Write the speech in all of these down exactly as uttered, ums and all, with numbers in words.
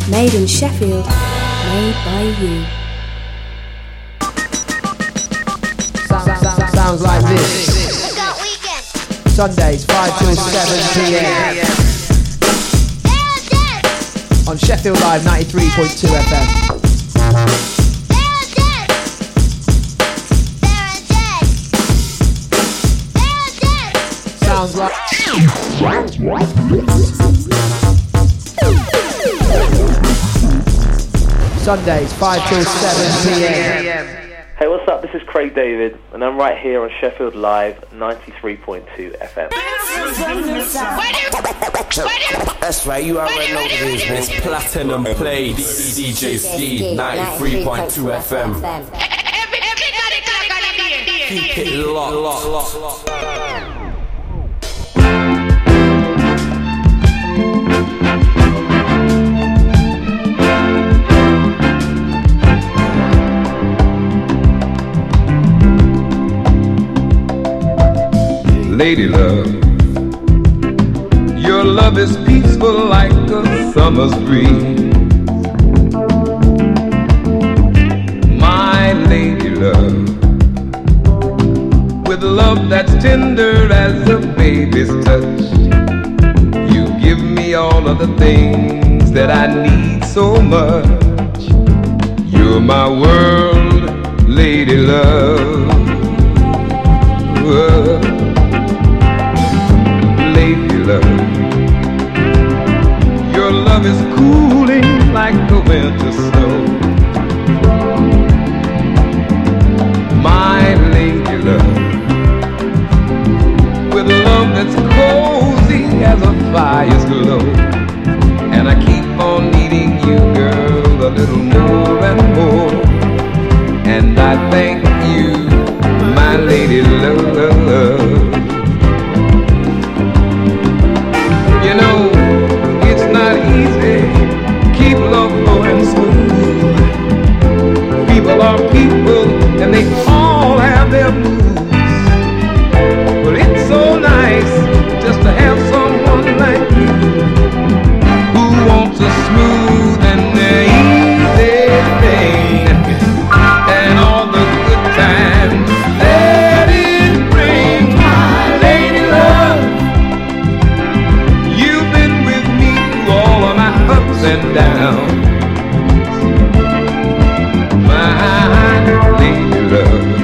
Made in Sheffield, made by you. Sounds like this. Sundays five till seven p m on Sheffield Live ninety-three point two F M. Sounds like Sundays five till seven p m Hey, what's up? This is Craig David, and I'm right here on Sheffield Live ninety-three point two F M. That's right, you already know what it is, man. It's Platinum Play, D J Ski, ninety-three point two F M. Keep it locked, locked, locked, locked. Lady love, your love is peaceful like a summer's breeze. My lady love, with love that's tender as a baby's touch, you give me all of the things that I need so much. You're my world, lady love. Whoa. Lady love, your love is cooling like the winter snow. My lady love, with love that's cozy as a fire's glow. And I keep on needing you, girl, a little more and more. And I thank you, my lady love. You know, it's not easy, keep love going smooth. People are people, and they all have their moods. But it's so nice just to have someone like you, who wants a smooth and easy thing, and all the good times that it brings. My lady love, and down. My lady love,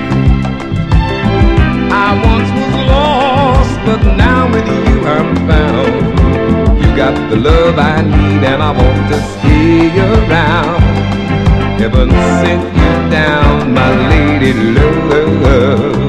I once was lost, but now with you I'm found. You got the love I need, and I want to stay around. Heaven sent you down, my lady love.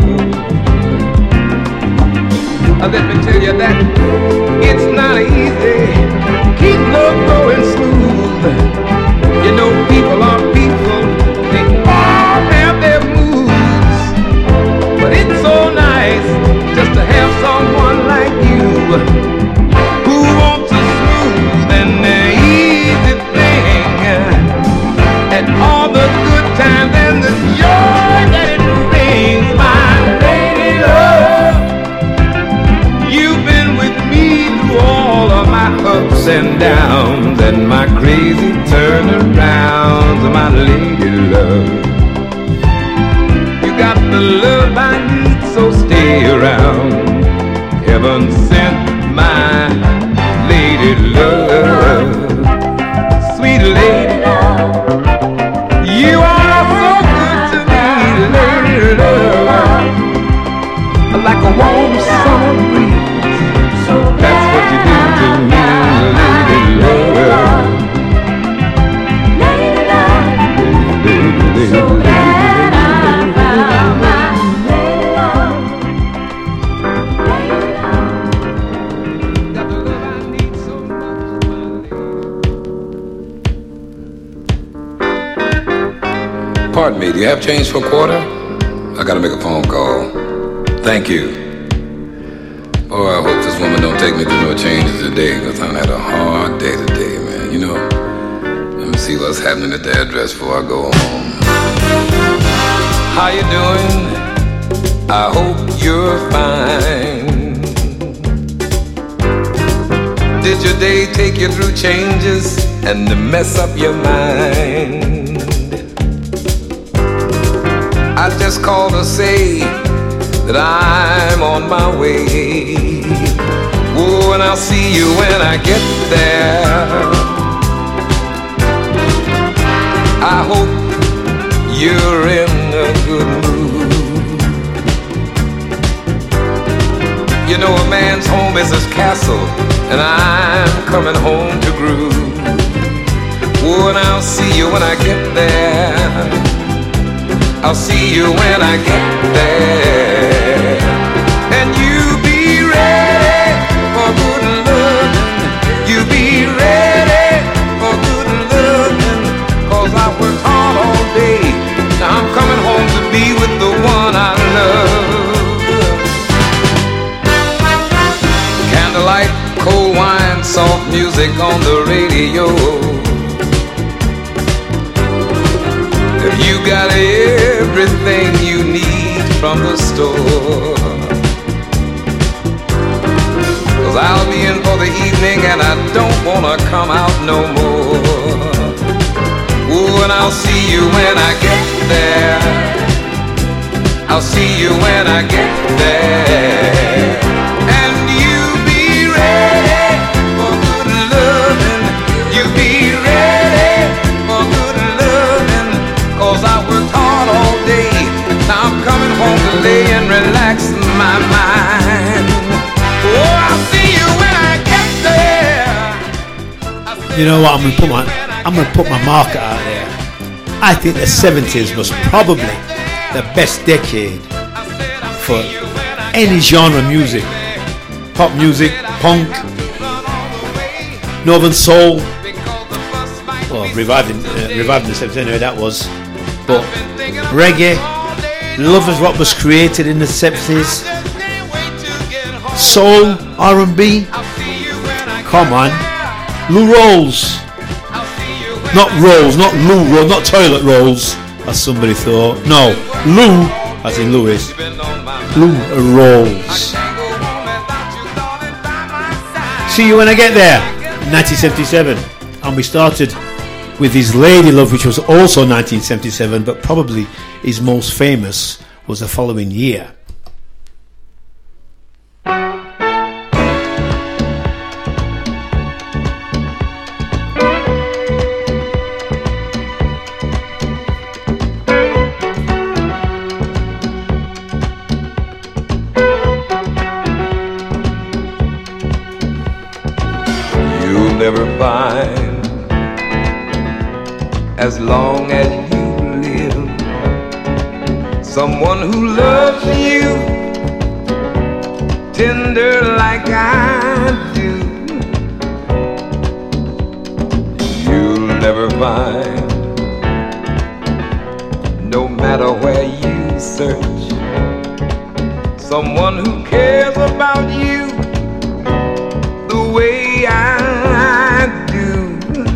Uh, let me tell you that it's not easy. Keep love going smooth. You know people are people, they all have their moods. But it's so nice just to have someone like you, who wants a smooth and easy thing, and all the good times and the joy that it brings. My lady love, you've been with me through all of my ups and downs and my crazy turnarounds. My lady love, you got the love I need, so stay around. Heaven sent my lady love. Sweet lady love, you are so good to me, lady love. Like a warm summer breeze, that's what you do to me, lady love. Lady love, lady, so glad I found my lady love. Lady love, got the love I need so much, my lady. Pardon me, do you have change for a quarter? I gotta make a phone call. Thank you. Oh, I hope this woman don't take me through no changes today, because I had a hard day today, man. You know, let me see what's happening at the address before I go home. How you doing? I hope you're fine. Did your day take you through changes? and to mess up your mind. I just called to say that I'm on my way. Oh, and I'll see you when I get there. I hope you're in a good mood. You know a man's home is his castle, and I'm coming home to groove. Oh, and I'll see you when I get there. I'll see you when I get there. And you be ready for good loving. You be ready for good loving. Cause I worked hard all day. Now I'm coming home to be with the one I love. Candlelight, cold wine, soft music on the radio. If you got everything you need from the store, cause I'll be in for the evening and I don't wanna come out no more. Ooh, and I'll see you when I get there. I'll see you when I get there. And you be ready for good loving. You be ready for good loving. Cause I worked hard all day. Now I'm coming home to lay and relax my mind. Oh, I'll see you when I get there. You know what? I'm gonna put my I'm gonna put my marker out there. I think the seventies was probably the best decade for any genre of music. Pop music, punk, Northern Soul. Well, reviving, uh, reviving the seventies anyway, that was. But reggae, lovers rock was created in the seventies. Soul, R and B. Come on, Lou Rolls. Not rolls, not Lou rolls, not toilet rolls, as somebody thought. No, Lou, as in Louis. Lou Rolls. See you when I get there. nineteen seventy-seven, and we started with his Lady Love, which was also nineteen seventy-seven, but probably his most famous was the following year. As long as you live, someone who loves you tender like I do. You'll never find, no matter where you search, someone who cares about you the way I do.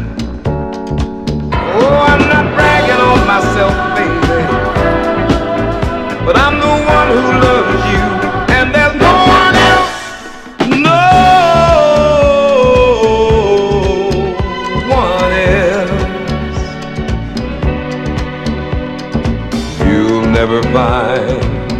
Oh, I'm not bragging on myself, baby, but I'm the one who loves you, and there's no one else, no one else. You'll never find,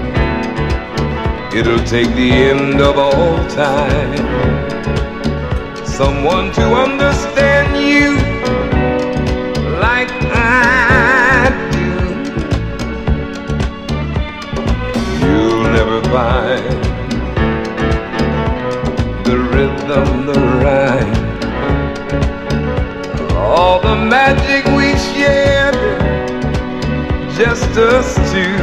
it'll take the end of all time, someone to understand you like I do. You'll never find the rhythm, the rhyme, all the magic we shared, just us two.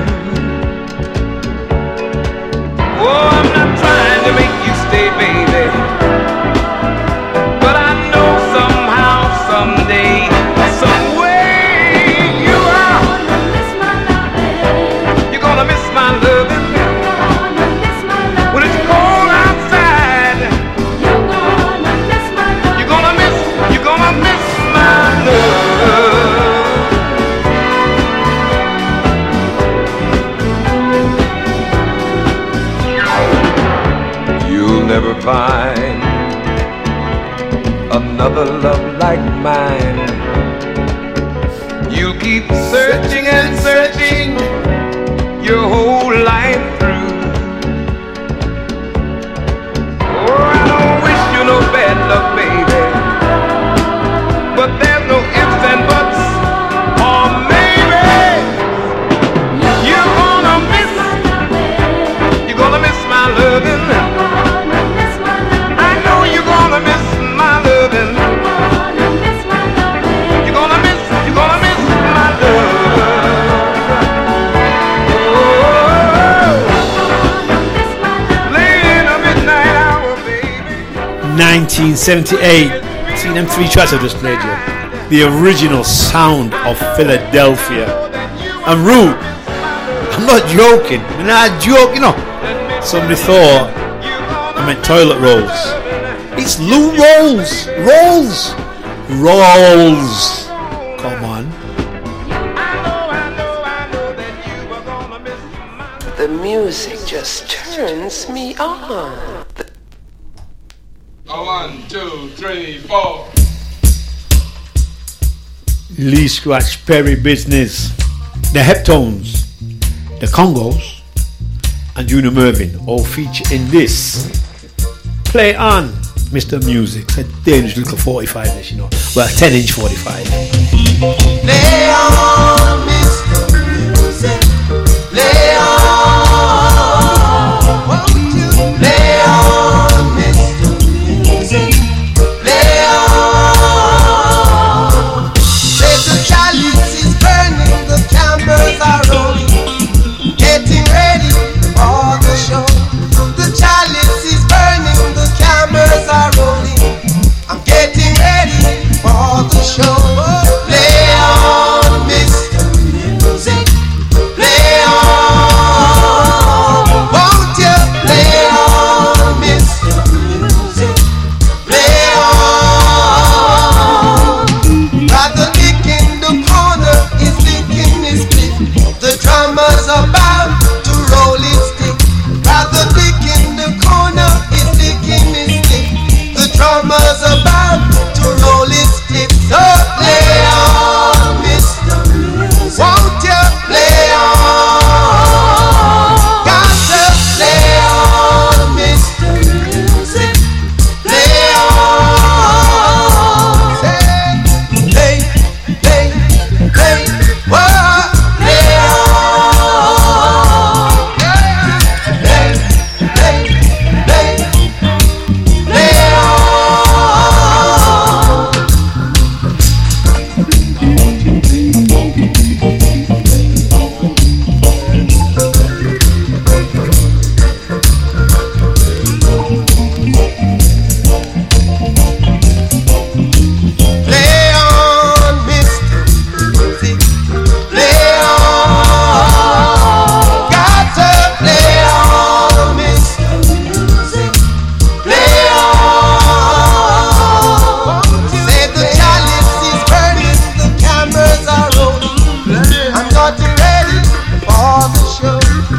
Oh, I'm not trying to make you stay, baby, but I know somehow, someday, some find another love like mine. but there's no ifs and buts. Or maybe you're gonna miss, you're gonna miss my loving. I know you're gonna miss my loving. You're gonna miss, you're gonna miss my love. Oh, late in the midnight hour, baby. nineteen seventy-eight. See them three tracks I just played you. The original sound of Philadelphia. And Rue, I'm not joking. I'm not joking, you know. Somebody thought I meant toilet rolls. It's Lou Rolls. Rolls. Rolls. Come on. The music just turns me on. One, two, three, four. Lee Scratch Perry Business. The Heptones. The Congos. And Junior Mervin all feature in this. Play on, Mister Music. It's a dangerous little forty-five inch, you know. Well, ten inch forty-five. Play on, Mister Music. Play on. Won't you play on, Mister Music? Play on. Say the chalice is burning, the cameras are rolling, getting ready for the show. The chalice is burning, the cameras are rolling. I'm getting ready for the show. Play on, Mister Music. Play on. Won't you play on, Mister Music? Play on. Brother Dick in the corner is licking his split. The drummer's about to roll his stick. Brother Dick in the corner is licking his stick. The drummer's about to roll his stick. So play on, Mister Music. Won't you play on? Got to play on, Mister Music. Play on. Say, play, play, play. Whoa, play on. Play, play, play, play on. Play on, Mister Music. Play on. Got to play on, Mister Music. Play on. Say the chalice is burning, the cameras are rolling. I'm getting ready for the show.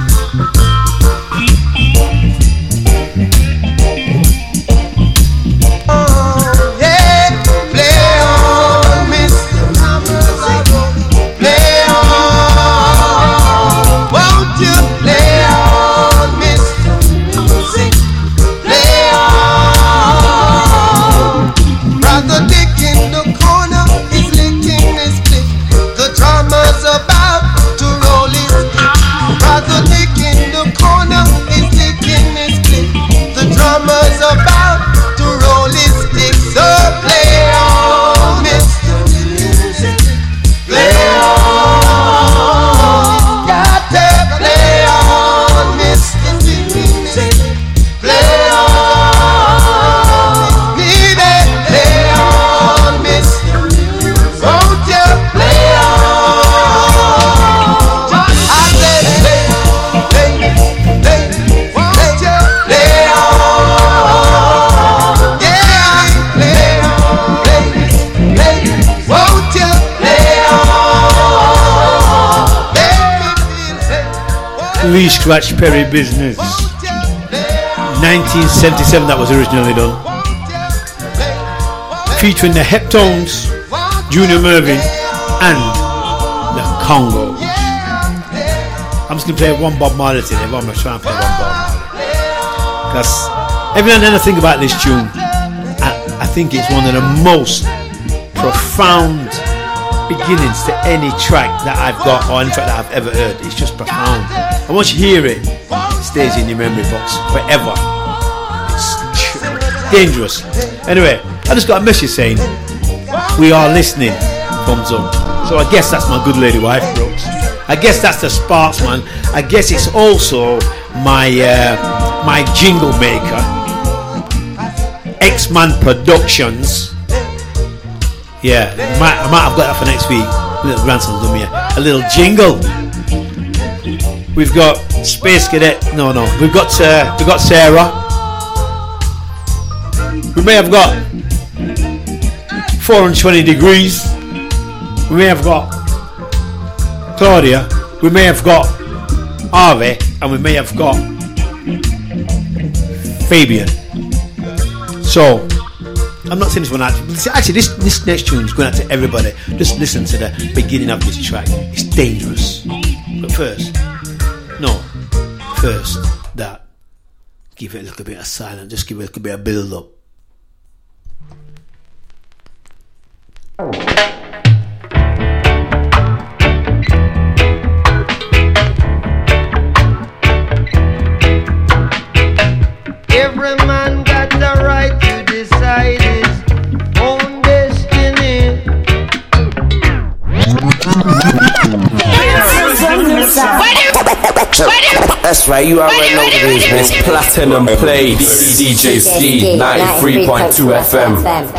Oh, yeah. Play on, Mister Music. Play on. Won't you play on, Mister Music? Play on. Brother Dick in the corner is licking his split. The drummer's about to roll his stick. Brother Dick in the corner is licking his split. The drummer's about to roll his stick. So play on, Mister Music. Play on. Got to play on, Mister Music. Play on. Need it. Play on, Mister Music. Won't you play on? I said play, play, play. Won't you play on? Yeah, play on, play, play. Won't you play on? Make me feel safe. Lee Scratch Perry Business. nineteen seventy-seven that was originally done. Featuring the Heptones, Junior Mervin, and the Congos. I'm just going to play one Bob Marley today. I'm going to try and play one Bob Marley. Because every now and then I think about this tune, and I think it's one of the most profound beginnings to any track that I've got or any track that I've ever heard. It's just profound. And once you hear it, it stays in your memory box forever. It's dangerous. Anyway, I just got a message saying, we are listening, thumbs up. So I guess that's my good lady wife, Brooks. I guess that's the Sparks man. I guess it's also my uh, my jingle maker, X-Man Productions. Yeah, might, I might have got that for next week. Little grandson's done me a, a little jingle. We've got Space Cadet. No, no. We've got uh, we've got Sarah. We may have got four hundred twenty degrees. We may have got Claudia. We may have got Harvey, and we may have got Fabian. So I'm not saying this one out. Actually, this this next tune is going out to everybody. Just listen to the beginning of this track. It's dangerous. But first, no, first that give it a little bit of silence. Just give it a little bit of build up. Every man got the right to decide his own destiny. That's right, you already know what it is, man. Platinum plays D J Ski ninety-three point two F M.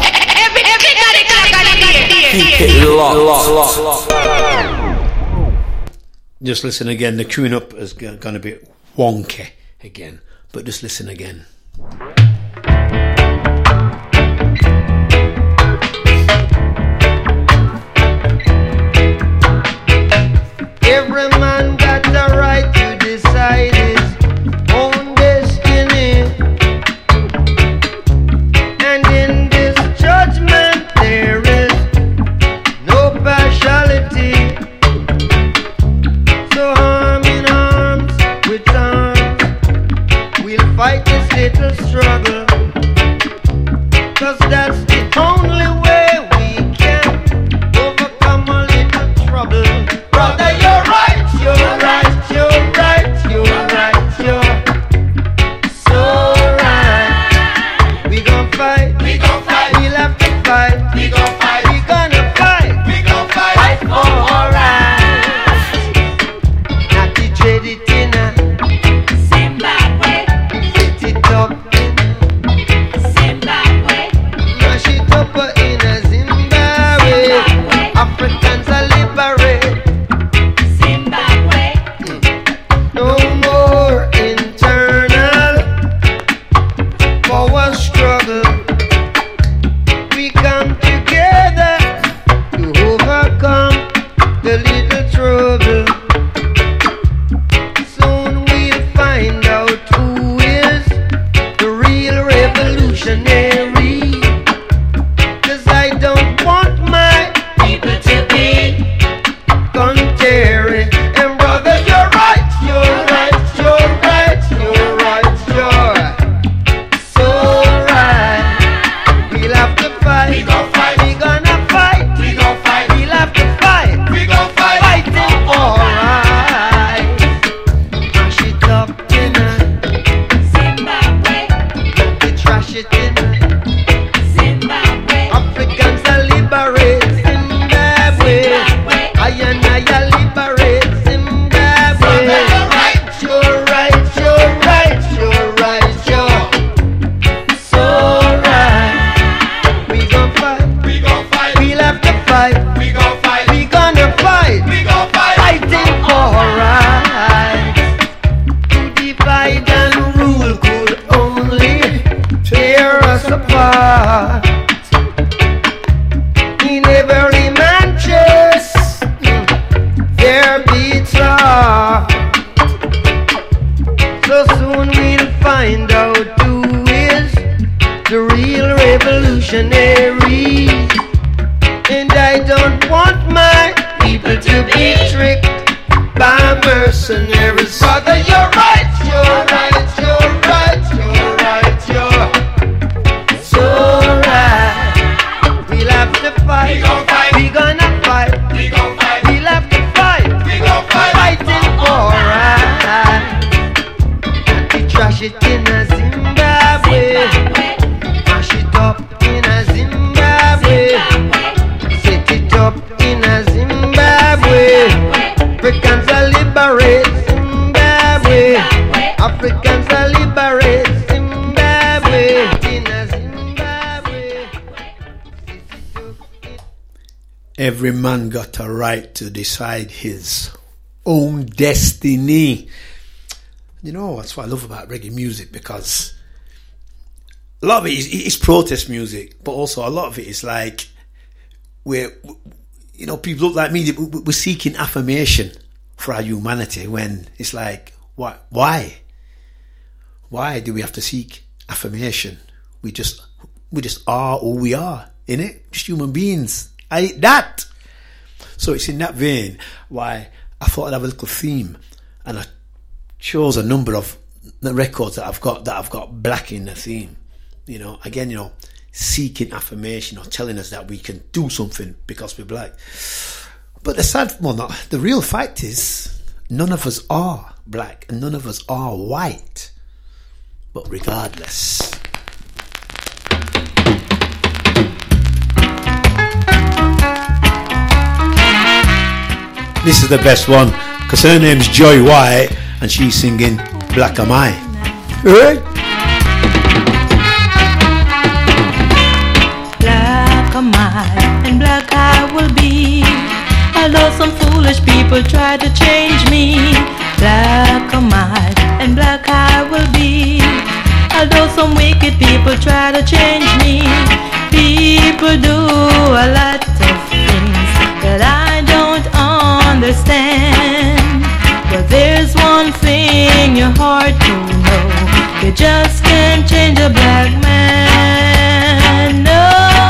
Keep it locked, locked, locked. Just listen again. The queuing up is going to be wonky again, but just listen again. Every man got the right to decide his own destiny. And in this judgment there is no partiality. So arm in arms with arms, we'll fight this little struggle. Cause that's the only way we can overcome a little trouble. Brother, you're right, you're right, you're right, you're right, you're so right. We gon' fight, we gon' fight, we'll have to fight, we gon' fight, we gonna fight, we gon' fight, fight for all right. Not the dreaded dinner, Zimbabwe, set it up in Zimbabwe, mash it up in a Zimbabwe, Africans are liberate. No more internal power struggle. We come together to overcome the little trouble. Soon we'll find out who is the real revolutionary. Cause I don't want my people to be contrary. And brother, you're right, you're right, you're right, you're right, you're so right. We'll have to fight, we gon' fight, we gonna fight, we gon' fight, we'll have to fight, we gon' fight, fighting all right. Mash it up in a Zimbabwe, they trash it in a Zimbabwe. Africans are liberate Zimbabwe, I and I are liberate Zimbabwe. You're right, you're right, you're right, you're right, you're so right. We gon' fight, we gon' fight, we'll have to fight, we gon' fight, we gonna fight, we gon' fight, fighting for right. To divide and rule could only tear us apart. In every man chest there beats a heart. So soon we'll find out who is the real revolutionary. And I don't want my people to be tricked by mercenaries. Brother, you're right, you're right, you're right, you're right, you're so right. We'll have to fight, gonna fight. We gon' fight. We'll have to fight. We gon' fight. Fighting for right. To trash it in a Zimbabwe. Mash it up in a Zimbabwe. Set it up in a Zimbabwe. Africans are liberate Zimbabwe. Africans are liberate Zimbabwe. In a Zimbabwe. Every man got a right to decide his own destiny. You know, that's what I love about reggae music, because a lot of it is, is protest music, but also a lot of it is like, we're, you know, people look like me, we're seeking affirmation for our humanity, when it's like, why? Why? Why do we have to seek affirmation? We just, we just are who we are, innit? Just human beings. I eat that. So it's in that vein why I thought I'd have a little theme, and I chose a number of the records that I've got that I've got black in the theme. You know, again, you know, seeking affirmation or telling us that we can do something because we're black. But the sad, well, not the real fact is, none of us are black and none of us are white. But regardless, this is the best one, because her name's Joy White and she's singing Black Am I. Right? Black am I, and black I will be. Although some foolish people try to change me. Black am I, and black I will be. Although some wicked people try to change me. People do a lot of things that I don't understand. But there's one thing your heart to know: you just can't change a black man. No,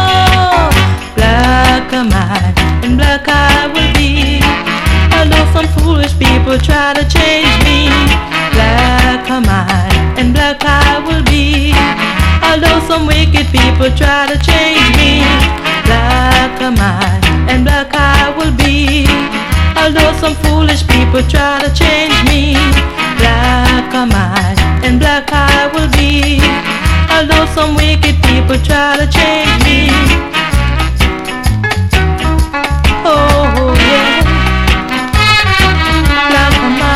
black am I, and black I will be. Although some foolish people try to change me. Black am I, and black I will be. Although some wicked people try to change me. Black am I, and black I will be. Although some foolish people try to change me. Black am I, and black I will be. Although some wicked people try to change me. Oh yeah, black am I.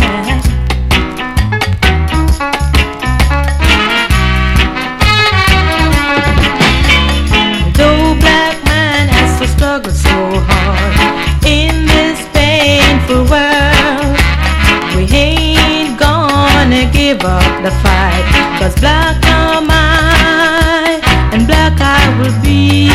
Though black man has to struggle so hard in this painful world, we ain't gonna give up the fight. Cause black am I, and black I will be.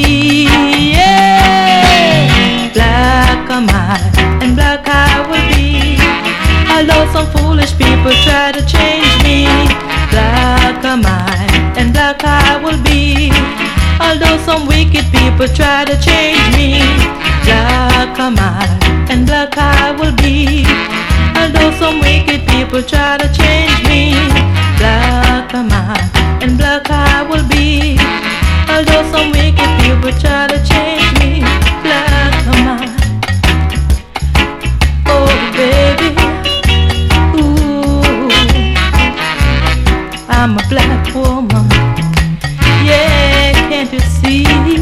Yeah, black am I, and black I will be. Although some foolish people try to change me. Black am I, and black I will be. Although some wicked people try to change me. Black am I, and black I will be. Although some wicked people try to change me. Black am I, and black I will be. Although some wicked people try to change me. Black am I. Oh baby, ooh, I'm a black woman. Yeah, can't you see?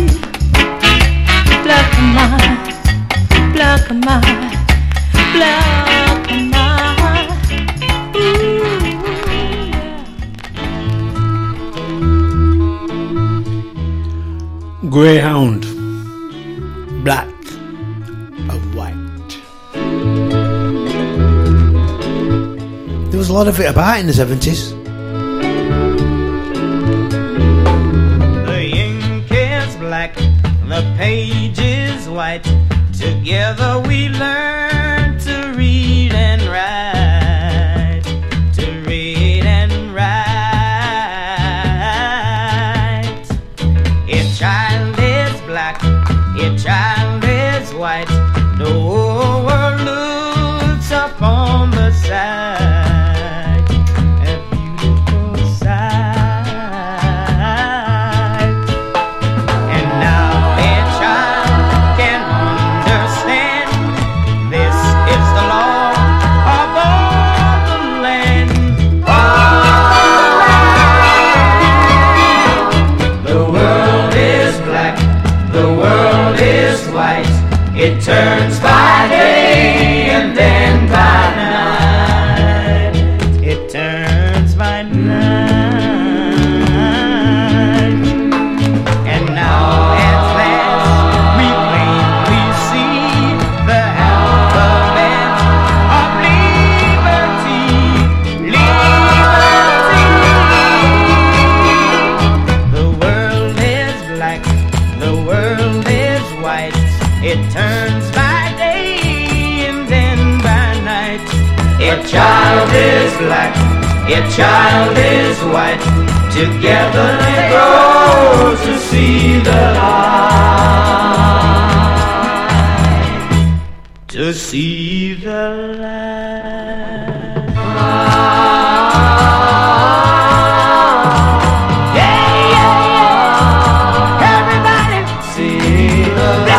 Black am I, black am I, black am I. Ooh, yeah. Greyhound, black and white. There was a lot of it about in the seventies. The page is white. Together we learn to read and write. To read and write. A child is black, a child is white. The whole world looks upon the side. A beautiful sight. And now a child white, it turns by day and then by night. It turns by night. And now at last we plainly see the alphabet of liberty. Liberty. The world is black, the world is white. It turns by day and then by night. A child is black, a child is white. Together they grow to see the light. To see the light. Yeah, yeah, yeah. Everybody see the light.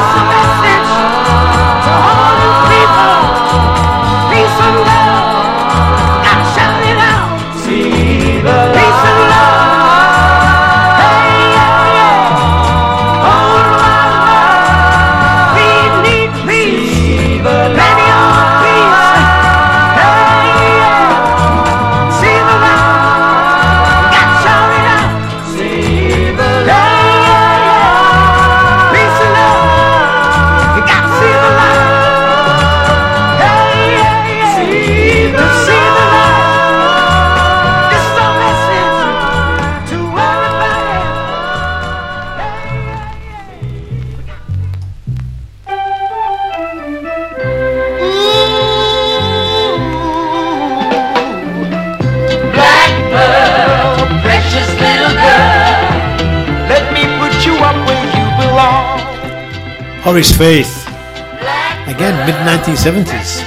Horace Faith, again, mid nineteen seventies.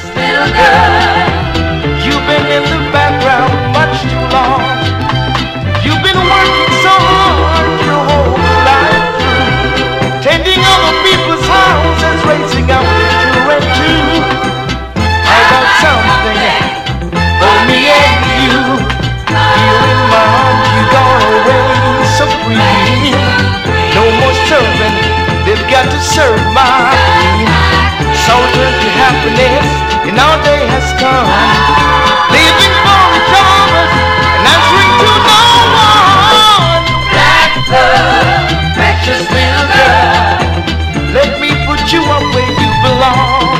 You've been in the background much too long. You've been working so hard your whole life through, tending other people's houses, raising up two and two. I got something for me and you. Here in my heart you gone away so free. No more serving, they've got to serve my queen. Soldier to happiness, and our day has come. Living for each other, and answering to no one. Black pearl, precious little girl, let me put you up where you belong.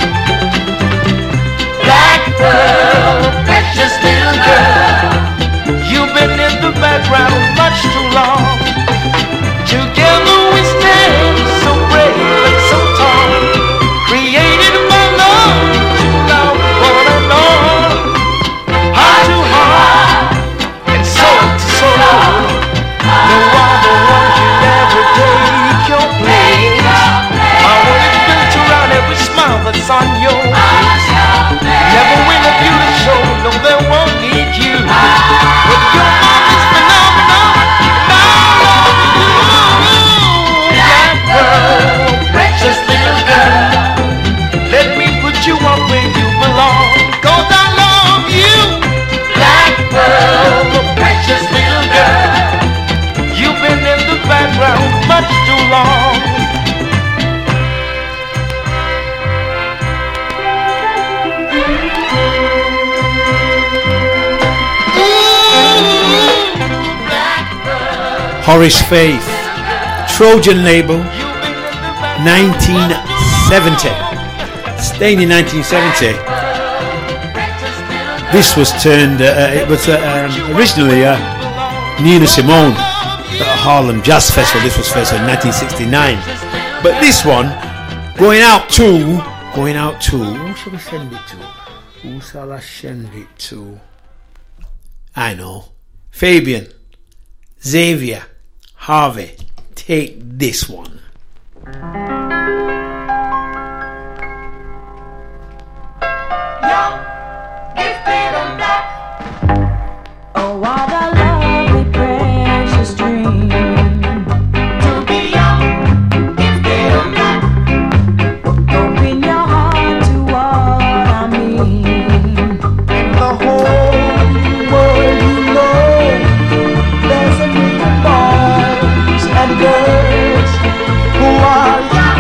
Black pearl, precious little girl, you've been in the background much too long. Together we stand so brave and so tall, created by love to love one another, heart to heart and soul to soul. No other one can ever take your place. My world is built around every smile that's on your face. Never win a beauty show, no, they won't need you. But your mom is phenomenal, and I love you. Black pearl, precious little girl, let me put you up where you belong. 'Cause I love you. Black pearl, precious little girl, you've been in the background much too long. Horace Faith, Trojan label, nineteen seventy. Staying in nineteen seventy. This was turned, uh, it was uh, um, originally uh, Nina Simone at Harlem Jazz Festival. This was first in nineteen sixty-nine. But this one, going out to, going out to, who shall we send it to? Who shall I send it to? I know. Fabian, Xavier, Harvey, take this one. Oh, what a lovely, precious dream to be young, gifted and black. Open your heart to what I mean. The whole world, you know, there's a million boys and girls who are young.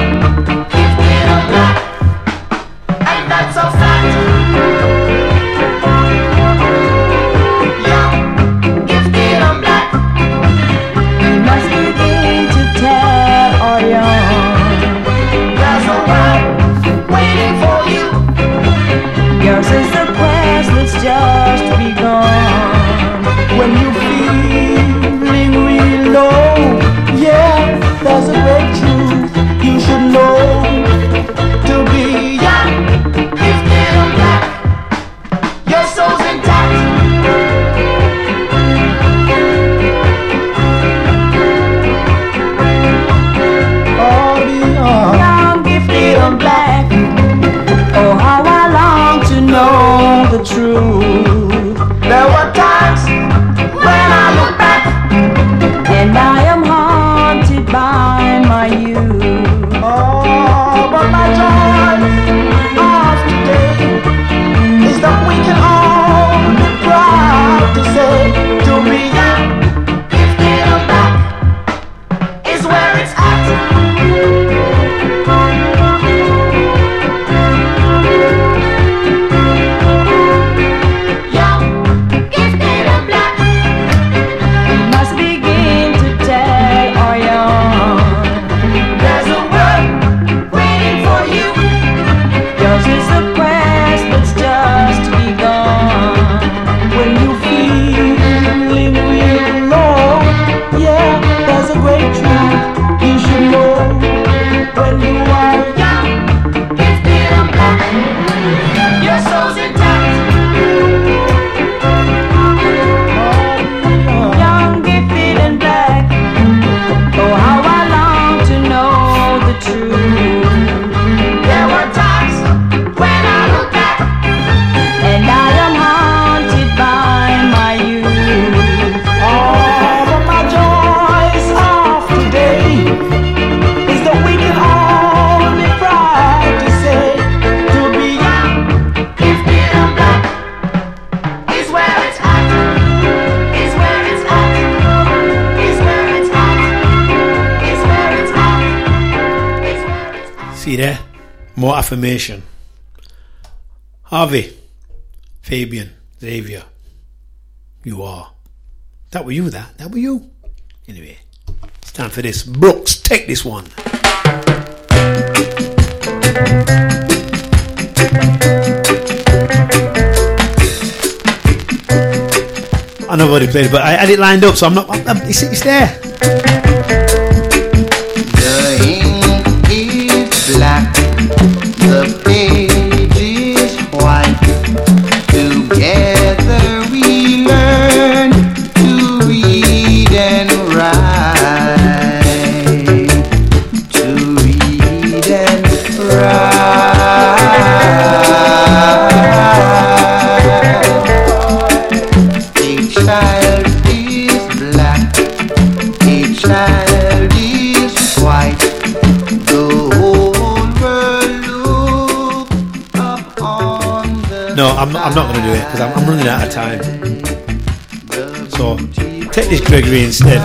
my joy of today is that we can all be proud to say to be young, gifted and black is where it's at. See there? More affirmation. Harvey, Fabian, Xavier, you are. That were you, that. That were you. Anyway, it's time for this. Brooks, take this one. I know what he played, but I had it lined up, so I'm not. I'm, I'm, it's, it's there. The ink is black, the page is white. Together we learn to read and write. To read and write. Each child is black, each child is white. No, I'm not, I'm not going to do it because I'm, I'm running out of time. So, take this Gregory instead.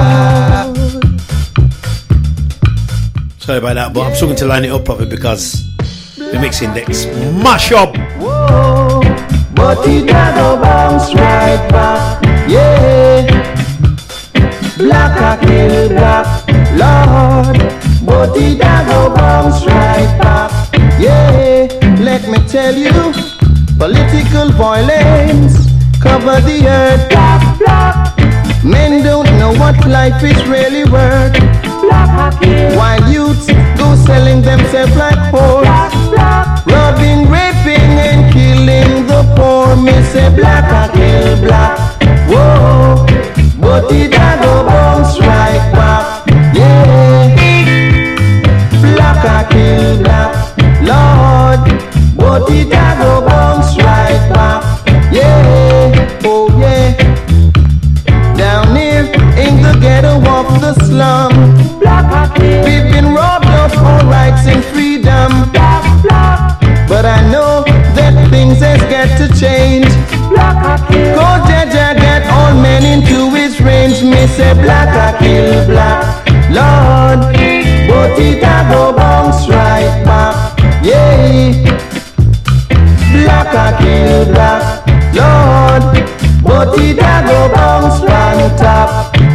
Sorry about that, but I'm struggling to line it up properly because the mix index mash up. Whoa, but it gotta bounce right back, yeah. Black I kill black, Lord, but it gotta bounce right back, yeah. Let me tell you, political violence cover the earth. Black, black. Men don't know what life is really worth. Black, while youths go selling themselves like whores. Robbing, raping and killing the poor. Me say black I kill black. Whoa, but it a go bounce right back. Yeah, black I kill black, Lord, but it a go bounce right back. Yeah, oh yeah. Down here in the ghetto of the slum, we've been robbed of our rights and freedom. But I know that things has got to change. Go Jaja get all men into his range. Me say black I kill black, Lord, but it a go bounce right back. Yeah, black I kill black, Lord, but it a go bounce on top.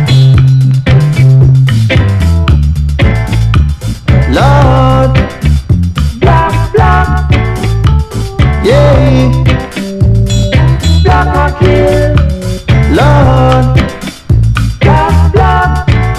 Lord, black, black, yeah, black I kill, Lord, black, black.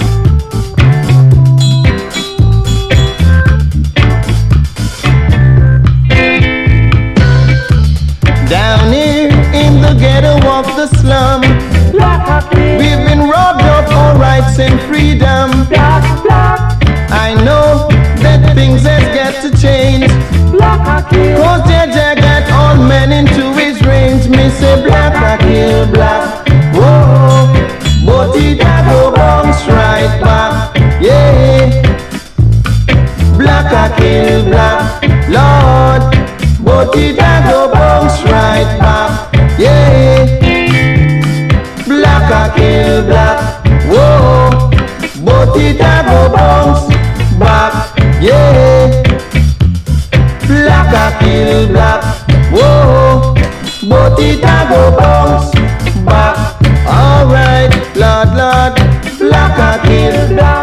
Down here in the ghetto of the slum, we've been robbed of our rights and freedom. Black, black. I know that things has got to change. Cause Jaja got all men into his range. Me say black I kill black. Whoa, but it a go bounce right back. Yeah, black I kill kill black, Lord, but it a go bounce right back. Yeah, black a kill black, whoa, but it a go bounce back. Yeah, black a kill black, whoa, but it a go bounce back. Alright, Lord, Lord, black a kill black,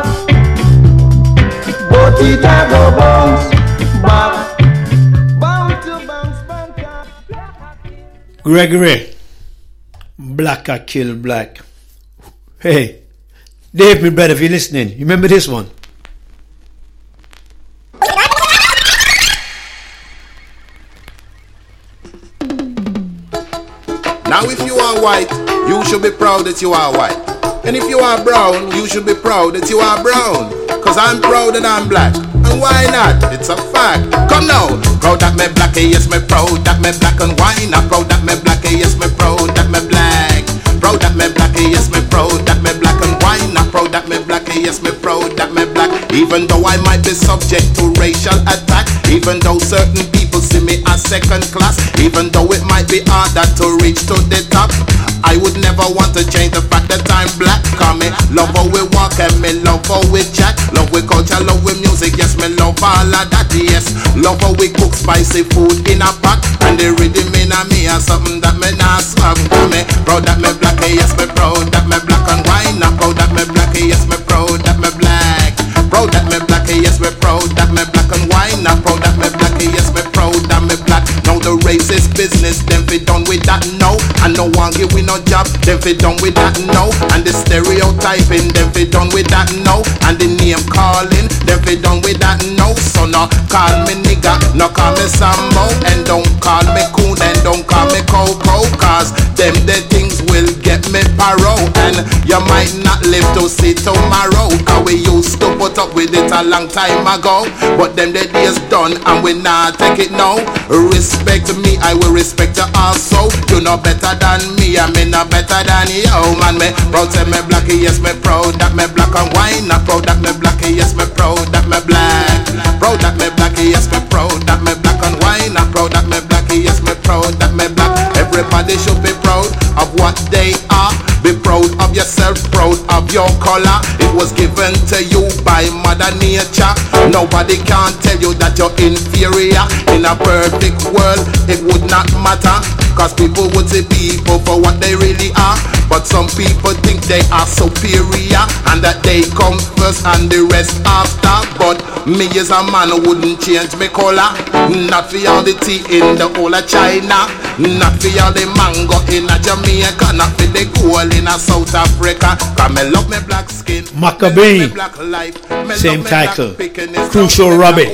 but it a go bounce back. Bounce to bounce, bounce back. Gregory, black a kill black. Hey, Dave, my brother, if you're listening, you remember this one? Now if you are white, you should be proud that you are white. And if you are brown, you should be proud that you are brown. Cause I'm proud that I'm black. And why not? It's a fact. Come now. Proud that me black, yes me proud that me black. And why not? Proud that me black, yes me proud that me black. Proud that me black, yes me proud that me black. And why not? Proud that me black, yes me proud that me black. Even though I might be subject to racial attack, even though certain people see me as second class, even though it might be harder to reach to the top, I would never want to change the fact that I'm black. Cause me love how we walk and me love how we chat. Love we culture, love we music, yes me love all of that, yes. Love how we cook spicy food in a pot. And the rhythm in a me is something that me not swag. Me proud that me black, yes me proud that me black. And why not? Proud that me black, yes me proud that me black. Proud that me black, yes me proud that me black. And why not? Proud that me black, yes me proud that me black. Now the racist business, them fi done with that now. And no one give we no job, them fi done with that now. And the stereotyping, them fi done with that now. And the name calling, them fi done with that now. So no call me nigga, no call me Sambo. And don't call me coon, and don't call me Coco. Cause them the things will get me paro. And you might not live to see tomorrow. Cause we used to put up with it a long time ago. But them the days done and we not take it now. Respect me, I will respect you also. You know better than me, I mean not better than you. Man, me proud say me black, yes me proud that me black. And why not? Proud that me black, yes me proud that me black. Proud that me black, yes me proud that me black. And why not? Proud that me black, yes me proud that me black. Everybody should be proud of what they are. Be proud of yourself, proud of your color. It was given to you by Mother Nature. Nobody can tell you that you're inferior. In a perfect world, it would not matter. Cause people would see people for what they really are. But some people think they are superior and that they come first and the rest after. But me as a man wouldn't change me color. Not for all the tea in the whole of China. Not for all the mango in a Jamaica. Not for the gold in a South Africa. Cause me love me black skin, Maccabee, same title, Crucial Robbie,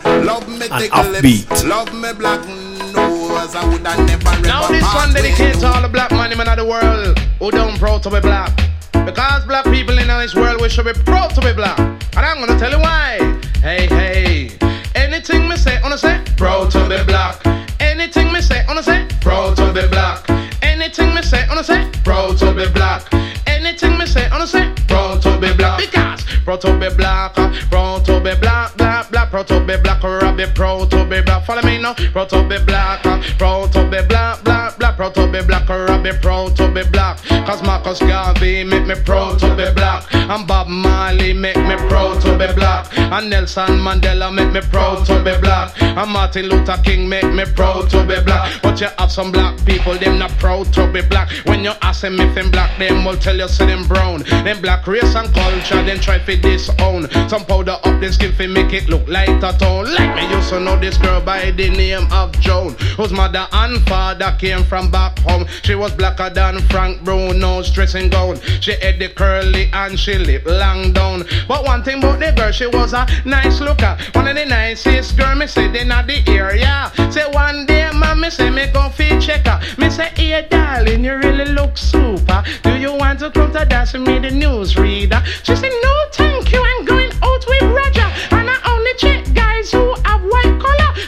and Offbeat. Love me black nose, I would have never. Now this one dedicated to all the black money men of the world who don't proud to be black. Because black people in this world, we should be proud to be black. And I'm gonna tell you why. Hey, hey, anything me say, wanna say, proud to be black. Anything me say, wanna say, proud to be black. Anything me say, wanna say, proud to be black. Anything me say, wanna say, proud to be black. Because proud to be black, proud to be black, black, black, proud to be black, or be proud to be black. Follow me now, proud to be black, proud to be black, black, black, proud to be black, or be proud to be black. Cause Marcus Garvey make me proud to be black, and Bob Marley make me proud to be black, and Nelson Mandela make me proud to be black, and Martin Luther King make me proud to be black. But you have some black people, them not proud to be black. When you ask them if them black, them will tell you say them brown. Them black race and culture, then try for disown. Some powder up their skin for make it look like a town. Like me used to know this girl by the name of Joan, whose mother and father came from back home. She was blacker than Frank Bruno's dressing gown. She had the curly and she lived long down. But one thing about the girl, she was a nice looker. One of the nicest girl me said in the area. Say one day mommy say me go feed check her. Me say hey darling, you really look super. Do you want to come to dance with me, the news reader? She said no thank you, I'm going out with Roger. And I only check guys who have white collar.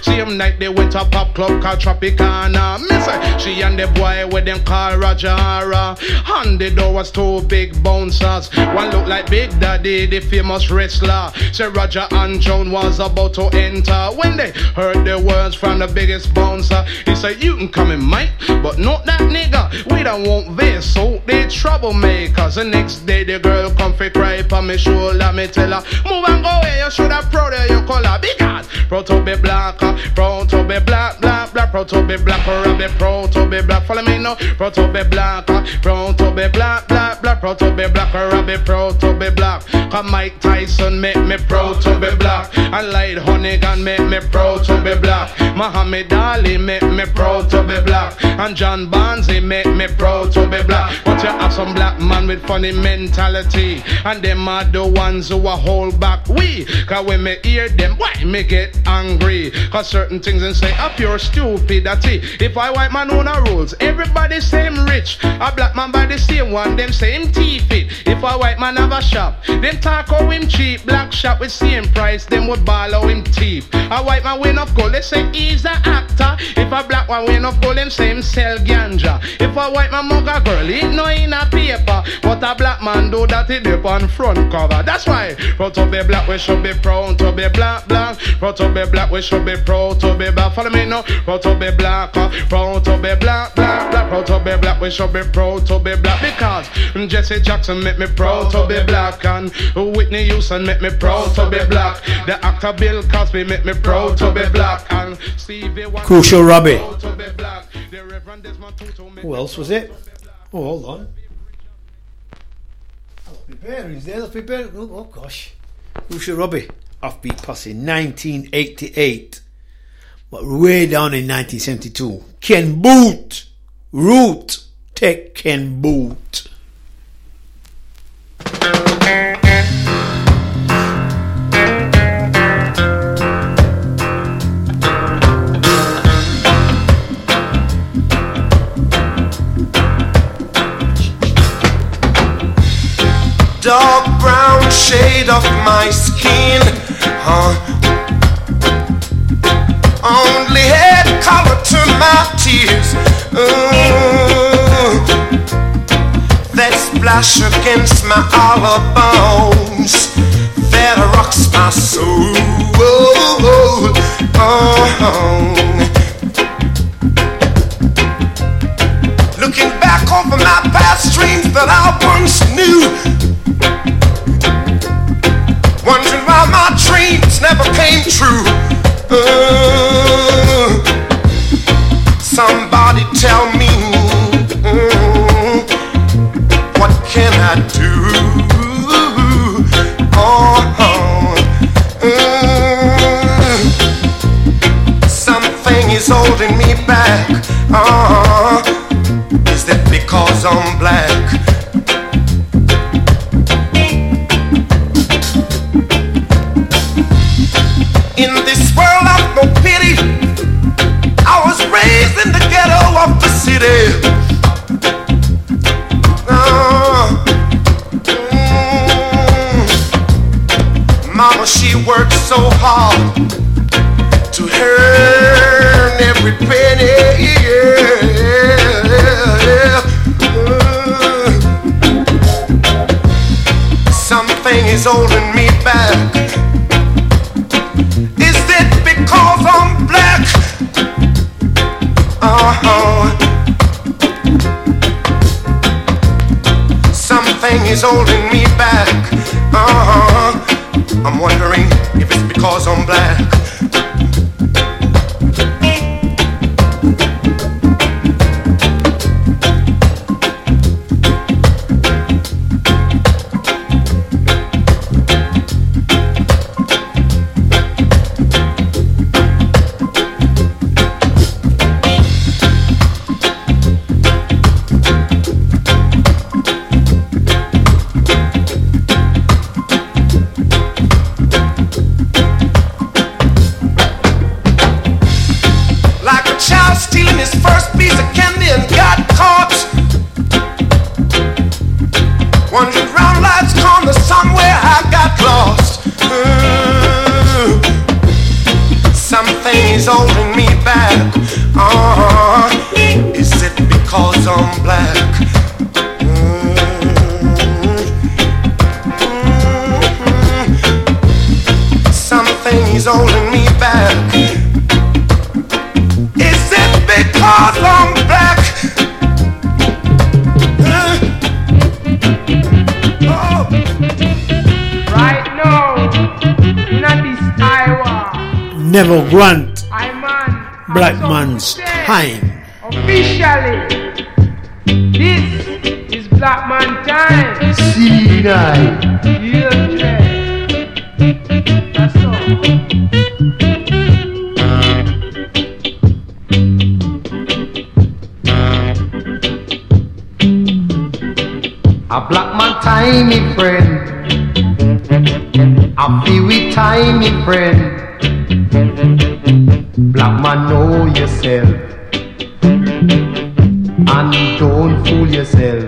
Same night they went to pop club called Tropicana. Me say she and the boy with them call Rajara. And the door was two big bouncers. One looked like Big Daddy, the famous wrestler. Say Roger and Joan was about to enter. When they heard the words from the biggest bouncer, he said, you can come in, mate, but not that nigga. We don't want this, so they troublemakers. The next day the girl come for cry on me shoulder. Me tell her, move and go away, you should have proud of your color. Because proud to be black, proud to be black, black, black, proud to be black, or be proud to be black. Follow me now, proud to be black, proud to be black, black, black, proud to be black, or be proud to be black. Cause Mike Tyson make me proud to be black, and Light Honeygan make me proud to be black. Muhammad Ali make me proud to be black, and John Barnsley make me proud to be black. But you have some black man with funny mentality, and them are the ones who are hold back we. Cause when me hear them, why me get angry? Cause certain things and say a pure stupidity. If I white man own a rules, everybody same rich. A black man buy the same one, them same teeth it. If a white man have a shop, them talk how him cheap. Black shop with same price, them would ball how him teeth. A white man win of gold, they say he's an actor. If a black man win of gold, them say him sell ganja. If a white man mug a girl, he no in a paper. But a black man do that, he dip on front cover. That's why proud to be black, we should be proud to be black, black. Proud to be black, we should be proud to be black. Follow me now. Proud to be black, uh, proud to be black, black, black. Proud to be black, we should be proud to be black. Because Jesse Jackson make me proud to be black, and Whitney Houston make me proud to be black. The actor Bill Cosby make me proud to be black, and Stevie Wonder Crucial Robbie. to be black. The Reverend Desmond Tutu make Who else was it? Oh, hold on. Let's prepare. He's there. Let's prepare. Oh, oh gosh. Crucial Robbie. Offbeat Posse, nineteen eighty-eight. But way down in nineteen seventy-two. Ken Boot. Root. Take Ken Boot. Dark brown shade of my skin, huh? Only had color to my tears. Ooh, that splash against my hollow bones, that rocks my soul. Oh, looking back over my past dreams that I once knew, wondering why my dreams never came true. Uh, somebody tell me, uh, what can I do? Oh, uh, something is holding me back. Uh, is that because I'm black? In this world of no pity, I was raised in the ghetto of the city. Uh, mm, Mama, she worked so hard to earn every penny. Uh, something is holding me back. Because I'm black, uh-huh. Something is holding me back, uh-huh. I'm wondering if it's because I'm black. Something's holding me back. Uh-huh. Is it because I'm black? Something's holding me back. Is it because I'm black? Uh, oh. Right now, not this Iowa. Neville Grant, I'm on. Black Man's Time. Officially, this is Black Man Time. C nine. Yeah, Trey. That's all. A black man time, me friend. A feel with time, me friend. Black man know yourself and don't fool yourself.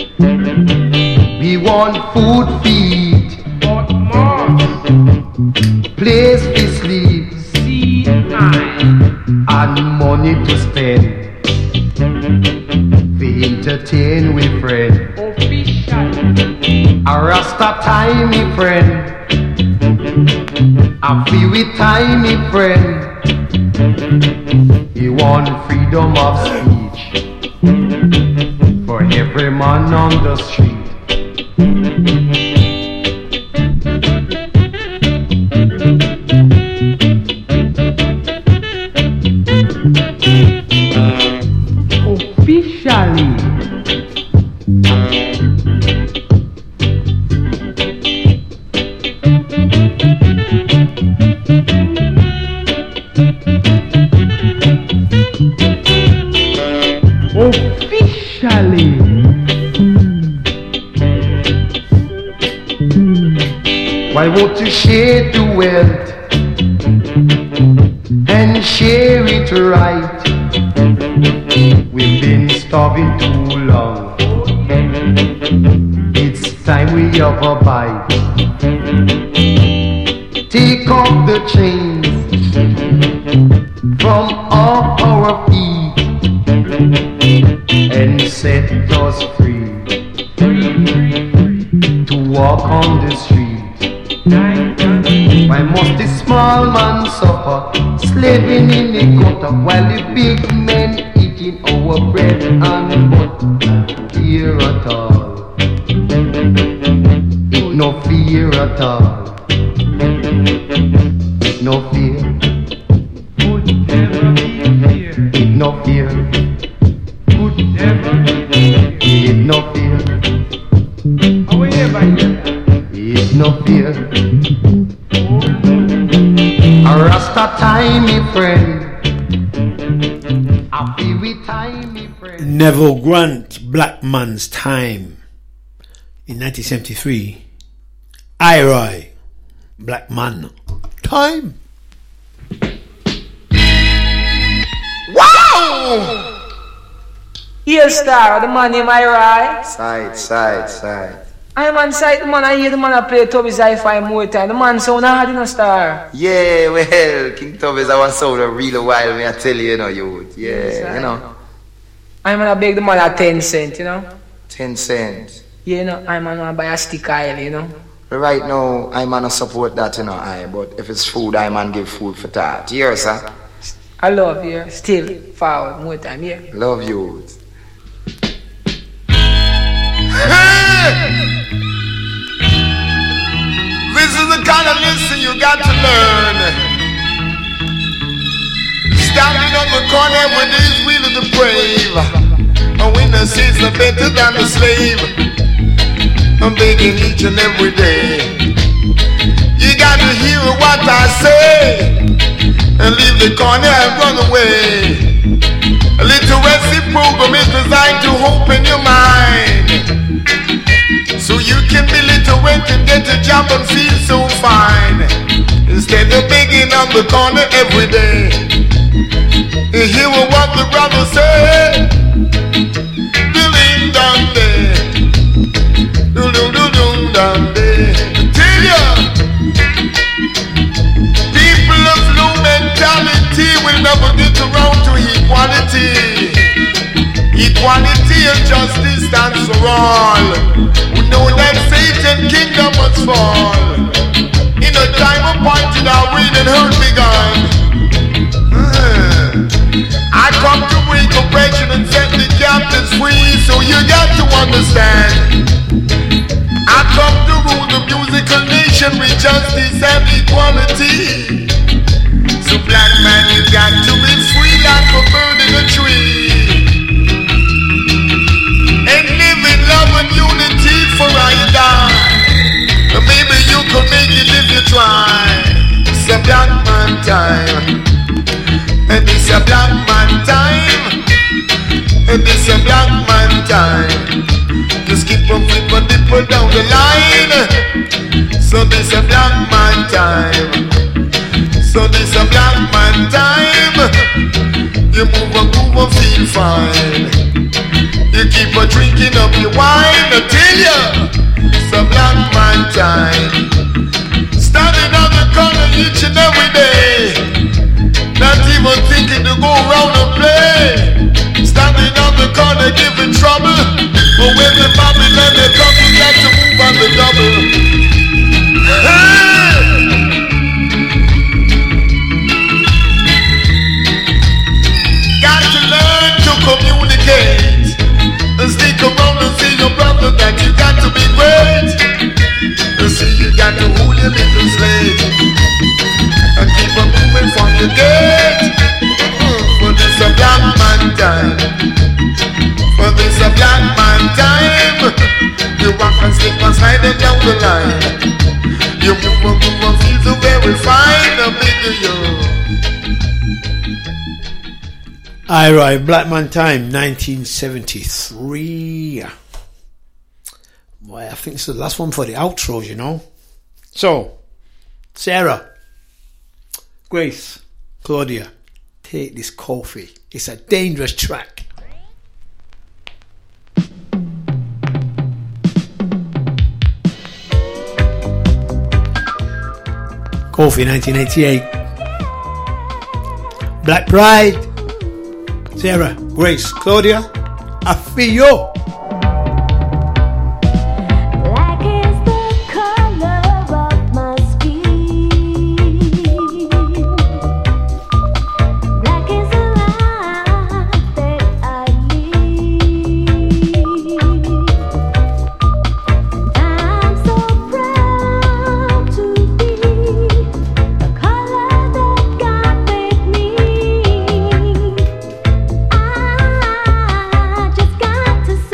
We want food feed, but more. Place to sleep, See I. and money to spend. We entertain with friend. Official. A Rasta time, me friend. A feel with time, me friend. You want freedom of speech for every man on the street. Officially. Officially. Why won't you share the wealth and share it right? We've been starving too long. It's time we have a bite. Take off the chains from off our feet and set us free to walk on the street. Why must the small man suffer, slaving in the gutter, while the big men eating our bread and butter? Fear at all, it no fear at all, it no fear, Could never be here. it no fear, Could never be here. it no fear, How will you ever hear that? it no fear. A Rasta time, me friend. A feel with time, me friend. Neville Grant, Black Man's Time. In nineteen seventy-three, I-Roy, Black Man, Time. Wow! Here, star, the man in my right. Side, side, side. I'm on side, the man I hear the man I play Toby's hi-fi more time. The man sound hard, you know, star. Yeah, well, King Toby's I want sound a real while, me I tell you, you know, youth. Yeah, Yes, you know. I'm gonna beg the man at ten cent, you know. Ten cents. Yeah, you know, I'm gonna buy a stick oil, you know. Right now, I'm gonna support that, you know, I. But if it's food, I'm gonna give food for that. Yeah, sir. I love you. Still forward more time, yeah. Love you. This is the kind of lesson you got to learn. Standing on the corner when there's really the brave. A winner sees the better than the slave. I'm begging each and every day. You got to hear what I say and leave the corner and run away. A little recipe program is designed to open your mind, so you can be little wet and get a job and feel so fine. Instead of begging on the corner every day, you hear what the brother say. Do-ding dum day, do-do-do-dum dum day. Tell ya, people of low mentality equality and justice stands for all. We know that Satan's kingdom must fall. In a time appointed, our reign and hurt begun. Uh, I come to break oppression and set the captives free, so you got to understand. I come to rule the musical nation with justice and equality. So black man, you got to be free like a bird in a tree. And live in love and unity for I and I. Maybe you could make it if you try. It's a black man time. And it's a black man time. And it's a black man time. Just keep on flipping dipper down the line. So this a black man time. So this a black man time. You move and groove and feel fine. You keep on drinking up your wine until you. It's a black man time. Standing on the corner each and every day. Not even thinking to go around and play. Standing on the corner giving trouble. But when the Babylon they come, you got to move on the double. Hey! Got to learn to communicate and stick around and see your brother that you got to be great. And see you got to hold your little slave and keep on moving from your gate. For this a black man time. For this a black man time. You walk and slip and slide it down the line. You move and move and feel so very fine. A bigger you. Alright, Black Man Time, nineteen seventy-three. Boy, I think it's the last one for the outros, you know. So, Sarah, Grace, Claudia, take this coffee. It's a dangerous track. Coffee, nineteen eighty-eight. Black Pride. Sarah, Grace, Claudia, I feel you. To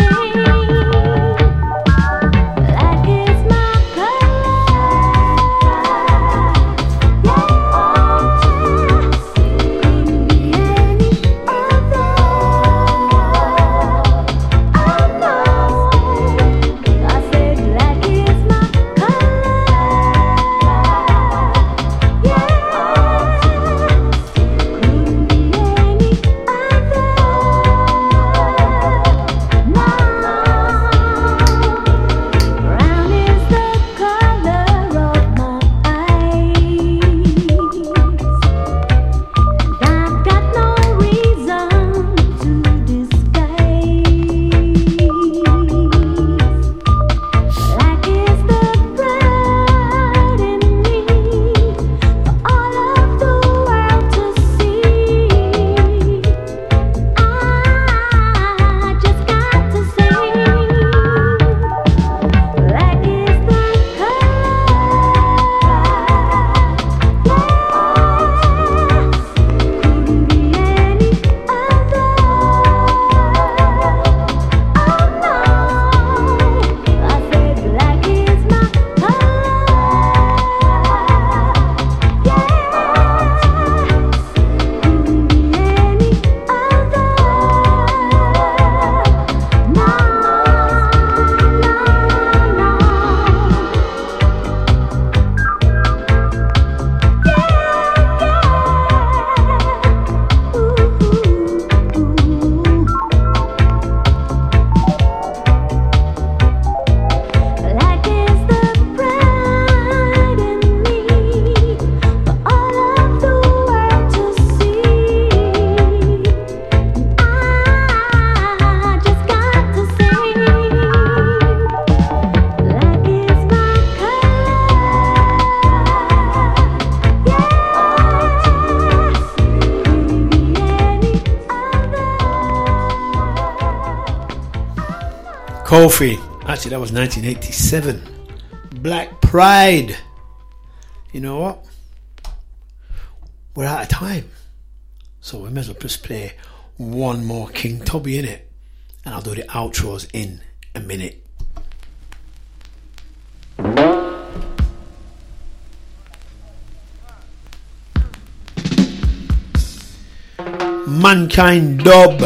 Kofi. Actually, that was nineteen eighty-seven. Black Pride. You know what? We're out of time. So we may as well just play one more King Tubby in it. And I'll do the outros in a minute. Mankind Dub.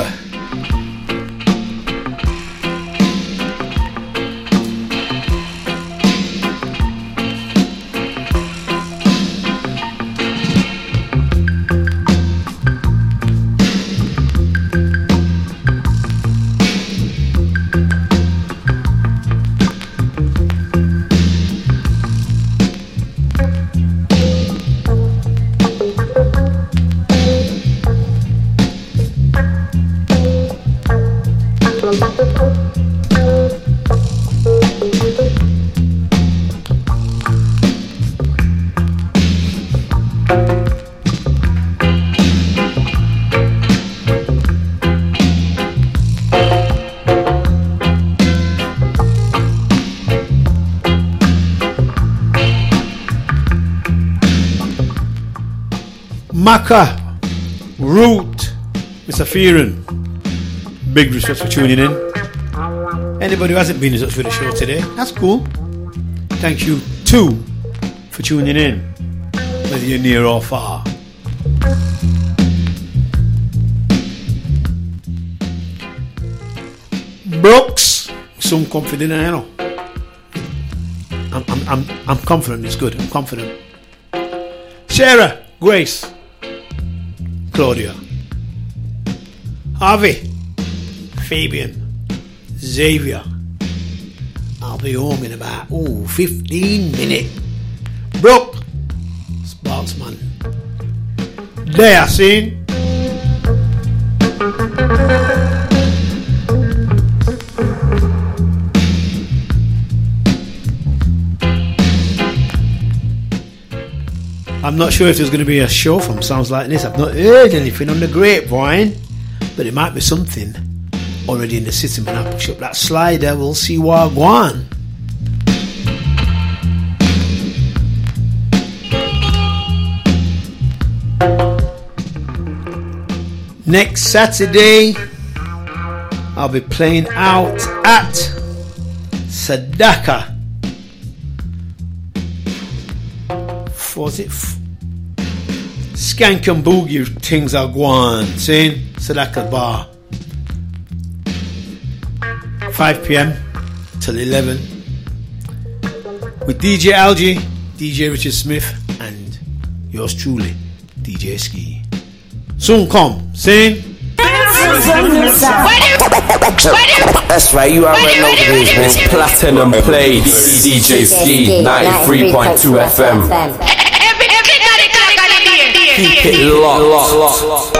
Maka, Root, Mister Fearon, big respect for tuning in. Anybody who hasn't been in touch with the show today, that's cool. Thank you too for tuning in, whether you're near or far. Brooks, some confident, I know. I'm, I'm, I'm, I'm confident it's good. I'm confident. Sarah, Grace, Claudia, Harvey, Fabian, Xavier. I'll be home in about ooh, fifteen minutes. Brooke, Sparksman. There, seen. I'm not sure if there's going to be a show from Sounds Like This. I've not heard anything on the grapevine, but it might be something already in the system. When I push up that slider, we'll see what I want. Next Saturday, I'll be playing out at Sadaka. Was it f- Skank and Boogie things are going, saying Sadaka Bar, five p.m. till eleven with D J Algie, D J Richard Smith, and yours truly, D J Ski. Soon come, saying that's right, you already know what it is, man. Platinum Plates, D J Ski, ninety-three point two F M. Keep it locked.